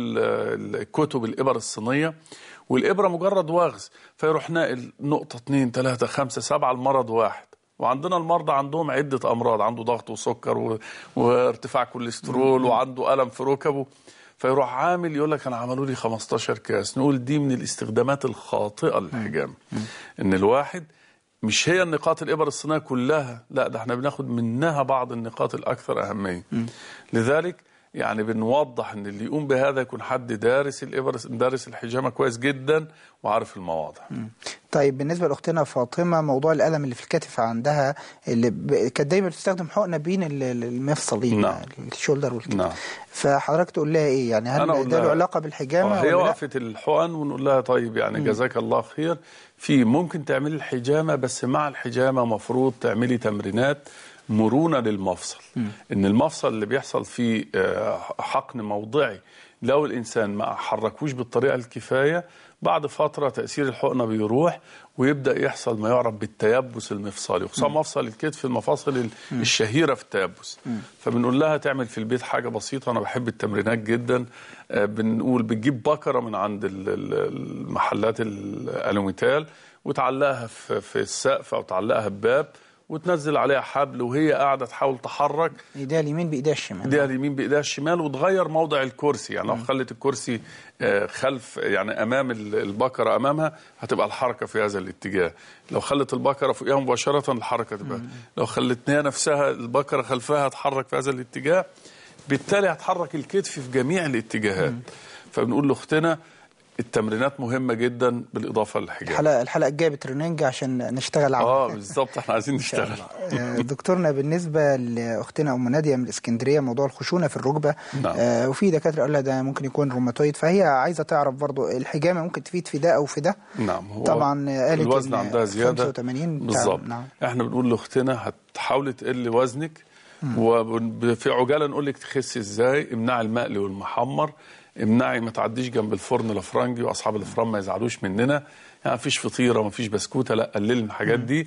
الكتب الابر الصينيه، والابره مجرد وغز، فيروح ناقل نقطه اثنين ثلاثه خمسه سبعه المرض واحد. وعندنا المرضى عندهم عده امراض، عنده ضغط وسكر و... وارتفاع كوليسترول، وعنده الم في ركبه، فيروح عامل يقول لك انا عملوا لي خمستاشر كاس. نقول دي من الاستخدامات الخاطئه للحجام. ان الواحد مش هي النقاط الإبر الصينية كلها، لا ده احنا بناخد منها بعض النقاط الأكثر أهمية. م. لذلك يعني بنوضح ان اللي يقوم بهذا يكون حد دارس الإبر، دارس الحجامة كويس جدا وعارف المواضع. م. طيب بالنسبة لأختنا فاطمة، موضوع الألم اللي في الكتف عندها اللي ب... كانت دايما بتستخدم حقنة بين المفصلين. نعم. الشولدر والكتف. نعم. فحضرتك تقول لها ايه يعني، هل ده له علاقة بالحجامة؟ هي وقفت الحقن ونقول لها طيب يعني م. جزاك الله خير، في ممكن تعملي الحجامة، بس مع الحجامة مفروض تعملي تمرينات مرونة للمفصل. م. ان المفصل اللي بيحصل فيه حقن موضعي لو الانسان ما حركوش بالطريقة الكفاية، بعد فترة تأثير الحقنة بيروح ويبدأ يحصل ما يعرف بالتيبس المفصلي، وخصوصا مفصل الكتف المفاصل م. الشهيرة في التيبس. م. فبنقول لها تعمل في البيت حاجة بسيطة، أنا بحب التمرينات جدا. بنقول بتجيب بكرة من عند المحلات الألوميتال وتعلقها في السقف أو تعلقها بباب، وتنزل عليها حبل وهي قاعده تحاول تحرك ايديها اليمين بايديها الشمال، ايديها اليمين بايديها الشمال، وتغير موضع الكرسي. يعني لو خلت الكرسي خلف يعني امام البكره امامها هتبقى الحركه في هذا الاتجاه، لو خلت البكره فوقها مباشره الحركه تبقى، لو خلتناها نفسها البكره خلفها هتحرك في هذا الاتجاه، بالتالي هتحرك الكتف في جميع الاتجاهات. فبنقول لاختنا التمرينات مهمه جدا بالاضافه للحجامه. الحلقه الحلقه الجايه بترننج عشان نشتغل على اه بالظبط، احنا عايزين نشتغل. دكتورنا بالنسبه لاختنا ام ناديه من الاسكندريه، موضوع الخشونه في الركبه، نعم. آه وفي دكاتره قال لها ده ممكن يكون روماتويد، فهي عايزه تعرف برضو الحجامه ممكن تفيد في ده او في ده. نعم. هو طبعا قالت الوزن عندها زياده خمسة وثمانين بالظبط. نعم. احنا بنقول لاختنا هتحاولي تقلي وزنك، وفي عجاله نقول لك تخسي ازاي. امنعي المقلي والمحمر، امنعي ما تعديش جنب الفرن الافرنجي، واصحاب الافران ما يزعلوش مننا، يعني مفيش فطيره مفيش بسكوته، لا قللي الحاجات دي.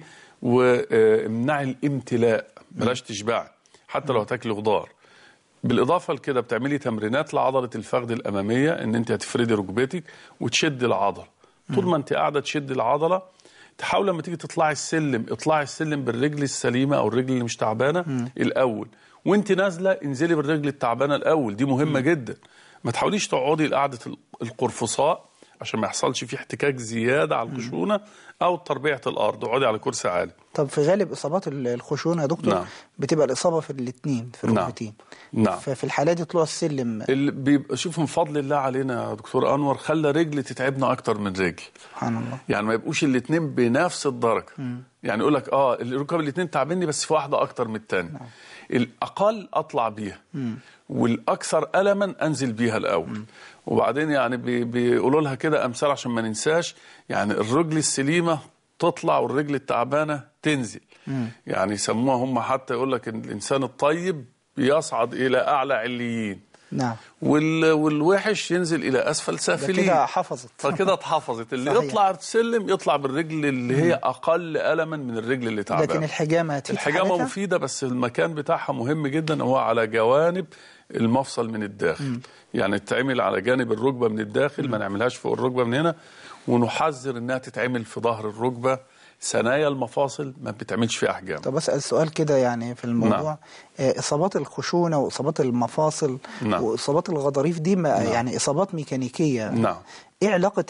وامنعي الامتلاء، بلاش تشبعي حتى لو هتاكلي خضار. بالاضافه لكده بتعملي تمرينات لعضله الفخذ الاماميه، ان انت هتفردي ركبتك وتشدي العضله. طول ما انت قاعده تشدي العضله، تحاول لما تيجي تطلعي السلم اطلعي السلم بالرجل السليمه او الرجل اللي مش تعبانه مم. الاول، وانت نازله انزلي بالرجل التعبانه الاول. دي مهمه مم. جدا. ما تحاوليش تقعدي لقعده القرفصاء عشان ما يحصلش فيه احتكاك زياده على الخشونه او تربيعه الارض، اقعدي على كرسي عالي. طب في غالب اصابات الخشونه يا دكتور نعم. بتبقى الاصابه في الاثنين في الركبتين. نعم. نعم. ففي الحالات دي طلوع السلم اللي بيبقى شوف من فضل الله علينا يا دكتور انور، خلى رجل تتعبنا اكتر من رجل. سبحان الله. يعني ما يبقوش الاثنين بنفس الدرجه. م. يعني يقول لك اه الركب الاثنين تعبني بس في واحده اكتر من الثانيه. نعم. الاقل اطلع بيها م. والاكثر الما انزل بيها الاول. م. وبعدين يعني بي بيقولوا لها كده امثال عشان ما ننساش، يعني الرجل السليمه تطلع والرجل التعبانه تنزل. مم. يعني يسموها هم حتى يقول لك ان الانسان الطيب بيصعد الى اعلى عليين. نعم. وال والوحش ينزل الى اسفل سافلين. كده حفظت. فكده اتحفظت. اللي صحيح. يطلع السلم يطلع بالرجل اللي هي اقل الما من الرجل اللي تعبانه. لكن الحجامه الحجامه مفيده، بس المكان بتاعها مهم جدا، هو على جوانب المفصل من الداخل. مم. يعني تتعمل على جانب الركبه من الداخل، ما نعملهاش فوق الركبه من هنا، ونحذر انها تتعمل في ظهر الركبه. ثنايا المفاصل ما بتعملش فيها احجام. طب اسال سؤال كده يعني في الموضوع. نعم. اصابات الخشونه واصابات المفاصل نعم. واصابات الغضاريف دي نعم. يعني اصابات ميكانيكيه. نعم. ايه علاقه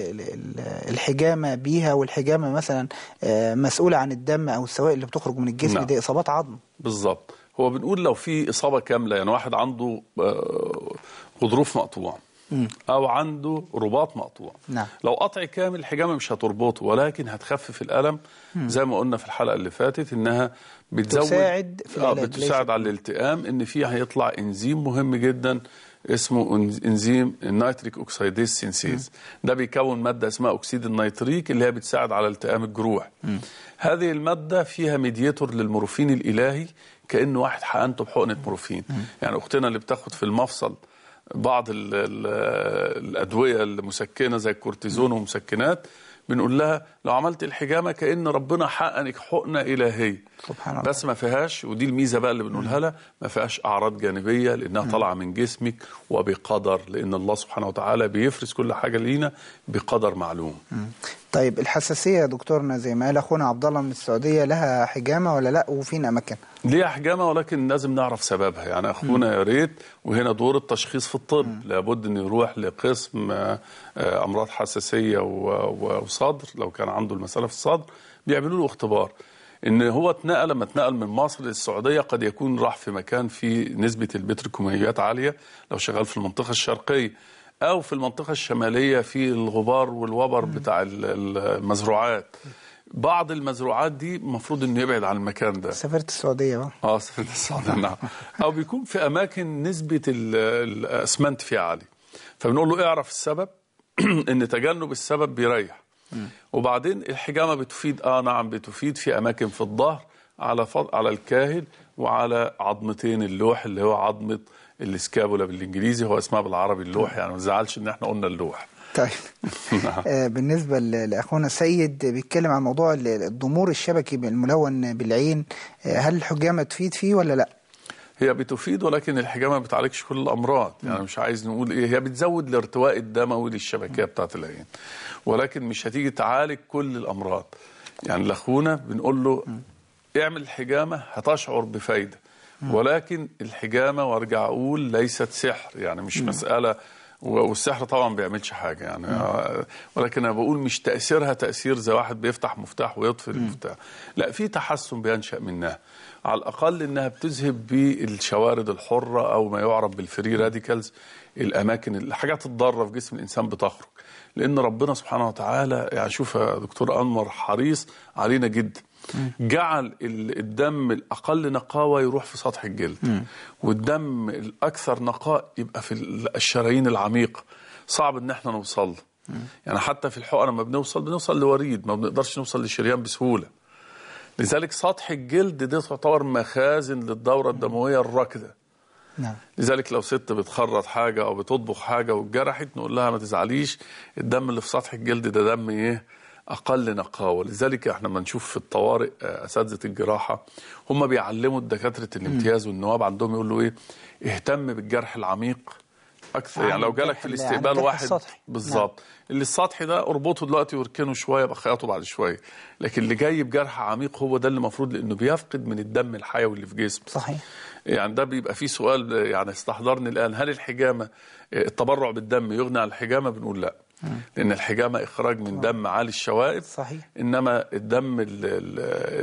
الحجامه بيها؟ والحجامه مثلا مسؤوله عن الدم او السوائل اللي بتخرج من الجسم. نعم. دي اصابات عظم. بالظبط. هو بنقول لو في اصابه كامله، يعني واحد عنده غضروف مقطوع أو عنده رباط مقطوع. نعم. لو قطع كامل الحجامة مش هتربطه، ولكن هتخفف الألم. مم. زي ما قلنا في الحلقة اللي فاتت إنها بتزود تساعد في آه بتساعد على الالتئام، إن فيها هيطلع إنزيم مهم جدا اسمه إنزيم النيتريك أوكسيديز سينسيز. ده بيكون مادة اسمها أكسيد النيتريك اللي هي بتساعد على التئام الجروح. مم. هذه المادة فيها ميدياتور للمورفين الإلهي، كأنه واحد حقنته بحقنة مورفين. مم. يعني أختنا اللي بتاخد في المفصل بعض ال ال الأدوية المسكنة زي الكورتيزون ومسكنات، بنقول لها لو عملت الحجامة كأن ربنا حقنك حقنة إلهية. سبحان الله. بس ما فيهاش، ودي الميزة بقى اللي بنقولها لها، ما فيهاش أعراض جانبية لأنها طالعة من جسمك وبقدر، لأن الله سبحانه وتعالى بيفرز كل حاجة لينا بقدر معلوم. مم. طيب الحساسية يا دكتورنا زي ما قال أخونا عبد الله من السعودية، لها حجامة ولا لا؟ وفين أماكن؟ ليها حجامة، ولكن لازم نعرف سببها. يعني أخونا يا ريت، وهنا دور التشخيص في الطب. مم. لابد أن يروح لقسم أمراض حساسية وصدر، لو كان عنده المسألة في الصدر بيعملوا له اختبار. ان هو اتنقل، لما اتنقل من مصر للسعوديه قد يكون راح في مكان فيه نسبه البتروكيماويات عاليه، لو شغال في المنطقه الشرقيه او في المنطقه الشماليه في الغبار والوبر بتاع المزروعات. بعض المزروعات دي المفروض انه يبعد عن المكان ده. سافرت السعوديه بقى؟ اه سافرت السعوديه نعم. او بيكون في اماكن نسبه الاسمنت فيها عاليه، فبنقول له اعرف السبب. ان تجنب السبب بيريح. وبعدين الحجامة بتفيد اه نعم بتفيد في اماكن في الظهر، على فض... على الكاهل، وعلى عظمتين اللوح اللي هو عظمة الاسكابولا بالانجليزي، هو اسمها بالعربي اللوح، يعني ما تزعلش ان احنا قلنا اللوح. طيب. آه بالنسبة لاخونا سيد بيتكلم عن موضوع الضمور الشبكي الملون بالعين، آه هل الحجامة تفيد فيه ولا لا؟ هي بتفيد، ولكن الحجامة ما بتعالجش كل الأمراض. يعني مش عايز نقول إيه، هي بتزود الارتواء الدموي للشبكية بتاعة العين، ولكن مش هتيجي تعالج كل الأمراض. يعني لأخونا بنقول له اعمل الحجامة هتشعر بفايدة، ولكن الحجامة وارجع أقول ليست سحر. يعني مش مسألة، والسحر طبعا ما بيعملش حاجة يعني، ولكن أنا بقول مش تأثيرها تأثير زي واحد بيفتح مفتاح ويطفي المفتاح، لا، في تحسن بينشأ منها. على الأقل إنها بتذهب بالشوارد الحرة أو ما يعرف بالفري راديكالز، الأماكن الحاجات الضارة في جسم الإنسان بتخرج، لأن ربنا سبحانه وتعالى يعني شوف يا دكتور أنور حريص علينا جدا، جعل الدم الأقل نقاوة يروح في سطح الجلد، والدم الأكثر نقاء يبقى في الشرايين العميقة، صعب إن احنا نوصل. يعني حتى في الحقن لما بنوصل بنوصل لوريد، ما بنقدرش نوصل للشريان بسهولة. لذلك سطح الجلد ده تعتبر مخازن للدورة الدموية الراكدة. نعم. لذلك لو ست بتخرط حاجة أو بتطبخ حاجة واتجرحت نقول لها ما تزعليش، الدم اللي في سطح الجلد ده دم إيه؟ أقل نقاوة. لذلك احنا لما نشوف في الطوارئ أساتذة الجراحة هم بيعلموا الدكاترة الامتياز والنواب عندهم يقولوا إيه؟ اهتم بالجرح العميق أكثر. يعني لو جالك في الاستقبال واحد بالظبط نعم. اللي السطحي ده اربطه دلوقتي واركنه شوية يبقى خياطه بعد شوية، لكن اللي جاي بجرح عميق هو ده اللي المفروض، لأنه بيفقد من الدم الحيوي اللي في جسمه. صحيح. يعني ده بيبقى فيه سؤال يعني استحضرني الآن، هل الحجامة التبرع بالدم يغني عن الحجامة؟ بنقول لا، لأن الحجامة إخراج من دم عالي الشوائب. صحيح. إنما الدم ال ال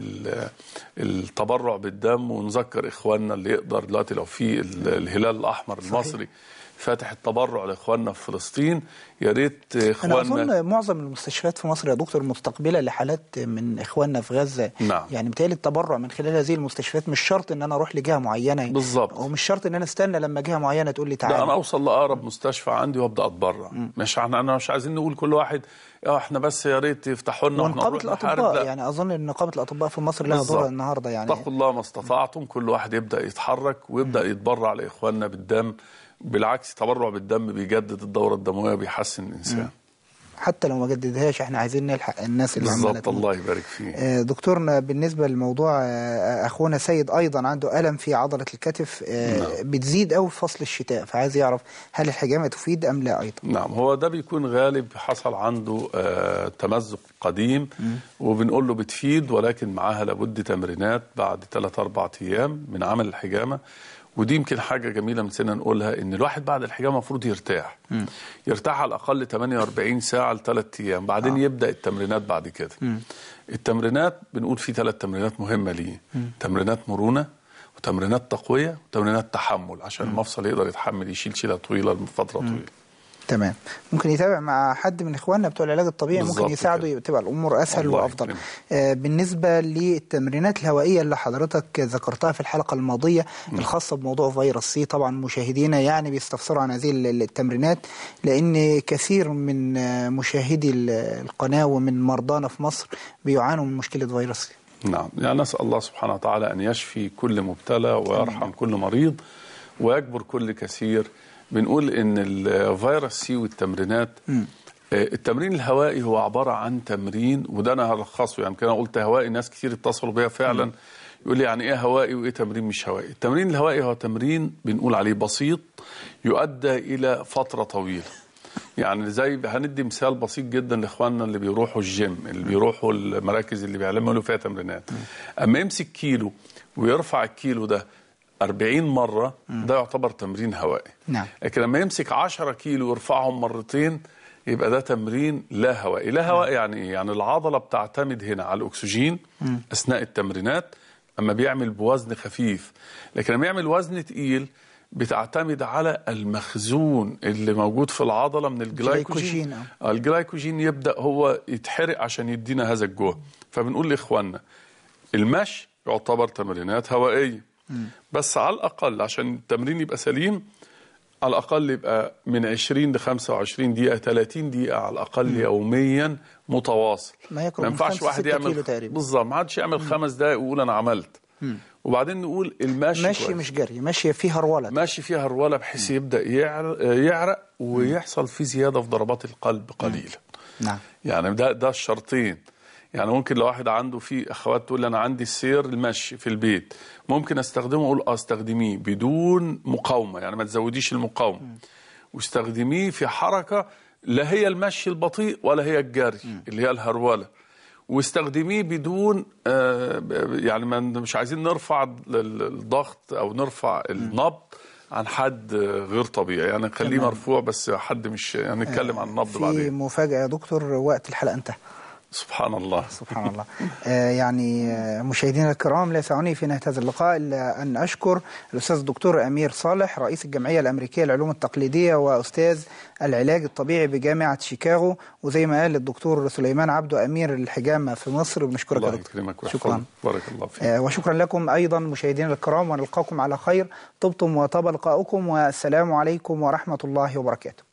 ال التبرع بالدم، ونذكر إخواننا اللي يقدر دلوقتي لو في الهلال الأحمر المصري فاتح التبرع لاخواننا في فلسطين، يا ريت اخواننا. انا اظن معظم المستشفيات في مصر يا دكتور مستقبله لحالات من اخواننا في غزه. نعم. يعني بالتالي التبرع من خلال هذه المستشفيات مش شرط ان انا اروح لجهه معينه بالظبط، ومش شرط ان انا استنى لما جهه معينه تقول لي تعالى. لا انا اوصل لاقرب مستشفى عندي وابدا اتبرع. مش احنا انا مش عايزين نقول كل واحد اه احنا بس يا ريت يفتحوا لنا ونقابه الاطباء. يعني اظن ان نقابه الاطباء في مصر لها دور النهارده. يعني اتقوا الله ما استطعتم، كل واحد يبدا يتحرك ويبدا يتبرع لاخواننا بالدم. بالعكس التبرع بالدم بيجدد الدورة الدموية، بيحسن الإنسان. حتى لو ما جددهاش احنا عايزين نلحق الناس اللي عملت. بالظبط، الله يبارك فيه. دكتورنا بالنسبة للموضوع أخونا سيد أيضا عنده ألم في عضلة الكتف نعم. بتزيد أوي في فصل الشتاء، فعايز يعرف هل الحجامة تفيد أم لا أيضا؟ نعم، هو ده بيكون غالب حصل عنده آه تمزق قديم م. وبنقول له بتفيد، ولكن معاها لابد تمرينات بعد ثلاث أربع أيام من عمل الحجامة. ودي يمكن حاجة جميلة نسينا نقولها، إن الواحد بعد الحجامة المفروض يرتاح. م. يرتاح على الأقل ثمانية وأربعين ساعة لثلاث أيام، بعدين آه. يبدأ التمرينات بعد كده. م. التمرينات بنقول في ثلاث تمرينات مهمة ليه، م. تمرينات مرونة وتمرينات تقوية وتمرينات تحمل، عشان م. المفصل يقدر يتحمل يشيل شيلة طويلة لفترة طويلة. تمام. ممكن يتابع مع حد من اخواننا بتوع العلاج الطبيعي، ممكن يساعده تبقى الامور اسهل وافضل. آه بالنسبه للتمرينات الهوائيه اللي حضرتك ذكرتها في الحلقه الماضيه م. الخاصه بموضوع فيروس سي، طبعا مشاهدينا يعني بيستفسروا عن هذه التمرينات، لان كثير من مشاهدي القناه ومن مرضانا في مصر بيعانوا من مشكله فيروس سي. نعم، يعني نسال الله سبحانه وتعالى ان يشفي كل مبتلى ويرحم كل مريض ويجبر كل كثير. بنقول ان الفيروس سي والتمرينات م. التمرين الهوائي هو عبارة عن تمرين، وده انا هلخصه، يعني كده قلت هوائي ناس كتير اتصلوا بيا فعلا م. يقول لي يعني ايه هوائي وايه تمرين مش هوائي. التمرين الهوائي هو تمرين بنقول عليه بسيط يؤدى الى فترة طويلة. يعني زي هندي مثال بسيط جدا لاخواننا اللي بيروحوا الجيم، اللي بيروحوا المراكز اللي بيعلموا فيها تمرينات، اما يمسك كيلو ويرفع الكيلو ده أربعين مرة ده يعتبر تمرين هوائي. نعم. لكن لما يمسك عشرة كيلو ويرفعهم مرتين يبقى ده تمرين لا هوائي. لا هوائي يعني ايه؟ يعني العضلة بتعتمد هنا على الأكسجين م. أثناء التمرينات أما بيعمل بوزن خفيف، لكن لما يعمل وزن تقيل بتعتمد على المخزون اللي موجود في العضلة من الجلايكوجين. الجلايكوجين يبدأ هو يتحرق عشان يدينا هذا الجهد. فبنقول لإخواننا المشي يعتبر تمرينات هوائية، بس على الأقل عشان التمرين يبقى سليم على الأقل يبقى من عشرين لخمسة وعشرين دقيقة ثلاثين دقيقة على الأقل م. يوميا متواصل. ما, ما ينفعش واحد يعمل بالظبط، ما حدش يعمل خمس دقائق ويقول أنا عملت م. وبعدين نقول المشي ماشي كويس. مش جري، ماشي فيها هرولة، ماشي فيها هرولة بحيث م. يبدأ يعرق ويحصل في زيادة في ضربات القلب قليلا. نعم. يعني ده ده الشرطين. يعني ممكن لو واحد عنده في اخوات تقول انا عندي السير المشي في البيت ممكن استخدمه، اقول اه استخدميه بدون مقاومه، يعني ما تزوديش المقاومه م. واستخدميه في حركه لا هي المشي البطيء ولا هي الجري م. اللي هي الهروله، واستخدميه بدون آه يعني مش عايزين نرفع الضغط او نرفع النبض عن حد غير طبيعي، يعني نخليه مرفوع بس حد مش يعني نتكلم عن النبض بعدين. في مفاجاه يا دكتور، وقت الحلقه انتهى. سبحان الله سبحان الله. آه يعني آه مشاهدينا الكرام، لا يسعني في نهاية هذا اللقاء إلا أن أشكر الأستاذ الدكتور أمير صالح، رئيس الجمعية الأمريكية للعلوم التقليدية وأستاذ العلاج الطبيعي بجامعة شيكاغو، وزي ما قال الدكتور سليمان عبده أمير الحجامة في مصر. بنشكرك الله يا دكتور. يكرمك شكرا. بارك الله فيك. آه وشكرا لكم أيضا مشاهدينا الكرام، ونلقاكم على خير. طبتم وطاب لقاؤكم، والسلام عليكم ورحمة الله وبركاته.